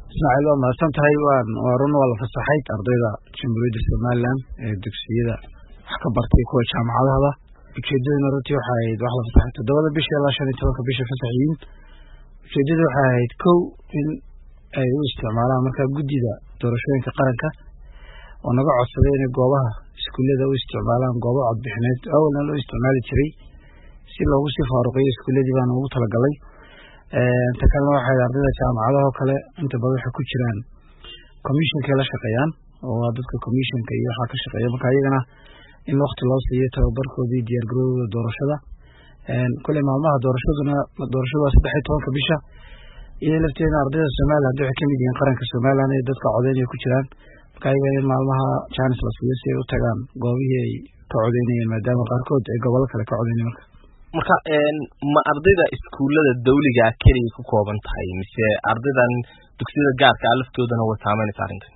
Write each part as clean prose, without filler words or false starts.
Ismaaciil waa mahadsantahay waa run waa la fasaxay ardayda Jamhuuriyadda Somaliland ee dugsiyada wax ka bartay kuwa jaamacadaha ujeedaduna runtii waxa ay wax la fasaxay 7 bisha ilaa 15 bisha fasaxiin ujeedadu waxa ay kow in ay u isticmaalaan marka guddiga doorashooyinka qaranka oo naga codsaday in goobaha iskuulada u isticmaalaan goobo codbixineed awalna loo isticmaali jiray si loogu sii faaruqiyo iskuuladii baan ugu talagalay takana waxay ardayda jaamacadaha kale inta badan waxa ku jiraan commissionka la shaqeeyaan oo dadka commissionka iyo waxa ka shaqeeya marka ayagana in waqti loo siiyo tababarkoodii diyaar garowga doorashada kulli maalmaha doorashada 13 bisha iyo lafteena ardayda Soomaaliland waxay ka mid yihiin qaranka Soomaaliland ee dadka codeynaya ku jiraan marka ayagana maalmaha chance la siiyo si ay u tagaan goobihii ay ka codeynayeen maadaama qaarkood ay gobol kale ka codeynayeen marka ma ardayda iskuulada dawliga kaliya ku kooban tahay mise ardaydan dugsiyada gaarka ah laftoodana way saameynaysaa arrintan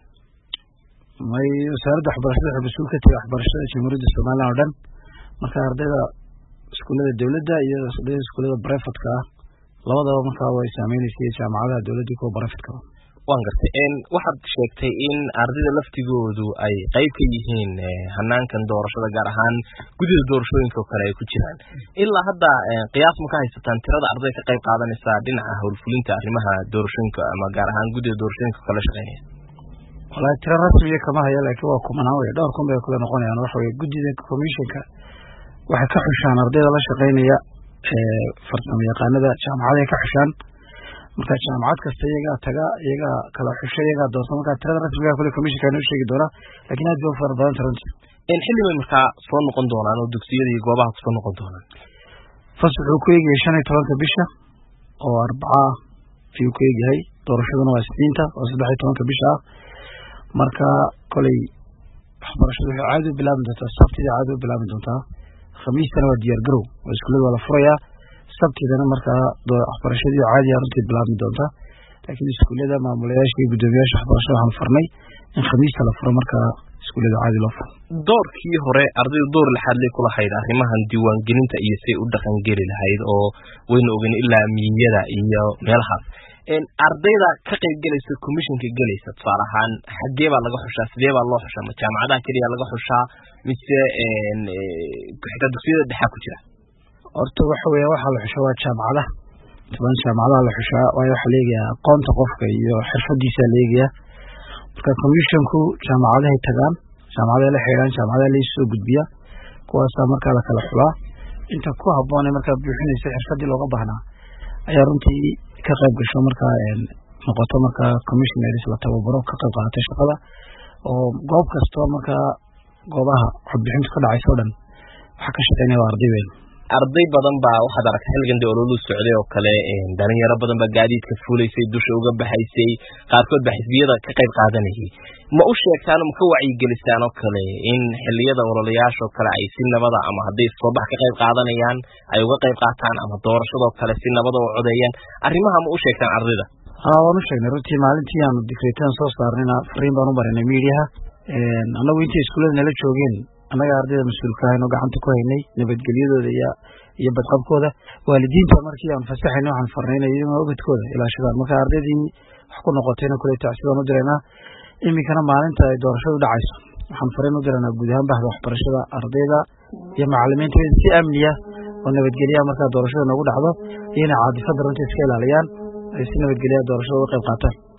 may wasaaradda waxbarashada mas'uulka ka tahay waxbarashada Jamhuuriyadda Somaliland oo dhan marka ardayda iskuulada dawladda iyo iskuulada private-ka labadaba marka way saameynaysaa jaamacadaha dawladda iyo private-ka waan gartay waxaad sheegtay in ardayda laftigoodu ay qayb ka yihiin hanaankan doorashada gaar ahaan guddiga doorashooyinka kale ay ku jiraan ilaa hadda qiyaas ma ka haysataan tirada ardayda ka qayb qaadanaysa dhinaca howlfulinta arrimaha doorashooyinka ama gaar ahaan guddiga doorashooyinka kale shaqeynaya walaal tiro rasmi ah kama hayo laakiin waa kumanaan way dhowr kun bay kula noqonayaan waxa way guddiga commissionka waxa ka xushaan ardayda la shaqeynaya farsamo yaqaanada jaamacadaha ka xushaan marka jaamacad kasta iyaga kala xushay iyaga doorso marka tirada rasmiga ah kulli commissionka inuu sheegi doona laakiin aad buu fara badan taran xilligan marka soo noqon doonaan oo dugsiyada iyo goobaha ku soo noqon doonaan fasaxu ku eegay 15 bisha oo Arbaca fiu ku eegay doorashaduna waa Isniinta oo 13 bisha marka kulli waxbarashadu waxay caadi u bilaaban doontaa Sabtida caadi u bilaaban doontaa Khamiistana waa diyaar garow oo iskuulada la furayaa sabtidana marka waxbarashadii caadi ah runtii bilaaban doontaa laakiin iskuulada maamulayaasha iyo guddoomiyaasha waxbarashada waxaan farnay in Khamiista la furo marka iskuulada caadi loo furo doorkii hore ardaydu door laxad leh kula hayda arrimahan diiwaan gelinta iyo si u dhaqan geli lahayd oo wayna ogeyn ilaa miyada iyo meelahaas ardayda ka qayb galaysa commissionka galaysa faarahan xagee baa laga xushaa sidee baa loo xushaa ma jaamacadaha kaliya laga xushaa mise xitaa dugsiyada dhexe ku jira horta waxa weeye waxa la xushaa waa jaamacadaha la xushaa waxa leeyahay aqoonta qofka iyo xirfadiisa leeyahay marka commissionku jaamacadaha tagaan jaamacadaha la xiriiraan jaamacadaha la soo gudbiya kuwaas marka la kala xulaa inta ku habboon marka buuxinaysa xirfadii looga baahnaa ayaa runtii ka qayb gasho marka noqoto marka commissioner la tababaro ka qayb qaata shaqada oo goob kasta marka goobaha codbixinta ka dhacayso dhan waxa ka shaqeynaya arday badan baa waxaad aragtay xilligan dawladdu socday oo kale dhalinyaro badan baa gaadiidka fuulaysay dusha uga baxaysay qaarkood baa xisbiyada ka qayb qaadanayay ma u sheegtaan ma ka wacyi gelistaan oo kale in xilliyada ololayaasha oo kale ay si nabada ama hadday soo bax ka qayb qaadanayaan ay uga qayb qaataan ama doorashada kale si nabada u codeeyaan arrimaha ma u sheegtaan ardayda waan u sheegnay runtii maalintii aanu decreetan soo saarnayna fariin baan u marinay meediyaha annagu intii iskuulada nala joogeen annaga ardayda mas'uulka ah oo gacanta ku haynay nabadgelyadooda iyo badqabkooda waalidiinta markii aan fasaxayno waxaan farnaynay inay ubadkooda ilaashadaan marka ardaydii wax ku noqotayna kulay tacsiban u direena imikana maalinta ay doorashadu dhacayso waxaan fariin u direena guud ahaan bahda waxbarashada ardayda iyo macallimiinta si amniya oo nabadgelyo marka doorashada nagu dhacdo iyo caadifada runtii iska ilaaliyaan ay si nabadgelyo doorashada uga qayb qaataan